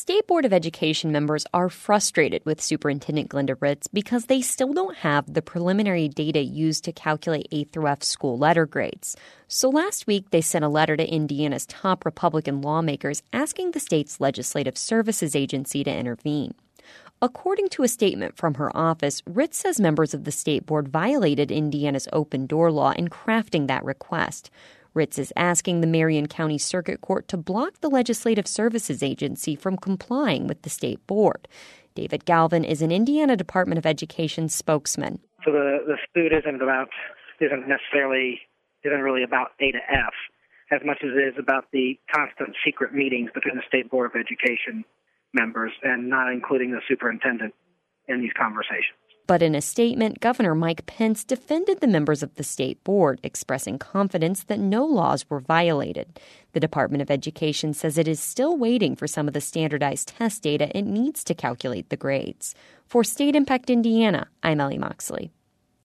State Board of Education members are frustrated with Superintendent Glenda Ritz because they still don't have the preliminary data used to calculate A through F school letter grades. So last week, they sent a letter to Indiana's top Republican lawmakers asking the state's Legislative Services Agency to intervene. According to a statement from her office, Ritz says members of the state board violated Indiana's open door law in crafting that request. Ritz is asking the Marion County Circuit Court to block the Legislative Services Agency from complying with the state board. David Galvin is an Indiana Department of Education spokesman. So the suit isn't really about A to F as much as it is about the constant secret meetings between the State Board of Education members and not including the superintendent in these conversations. But in a statement, Governor Mike Pence defended the members of the state board, expressing confidence that no laws were violated. The Department of Education says it is still waiting for some of the standardized test data it needs to calculate the grades. For State Impact Indiana, I'm Ellie Moxley.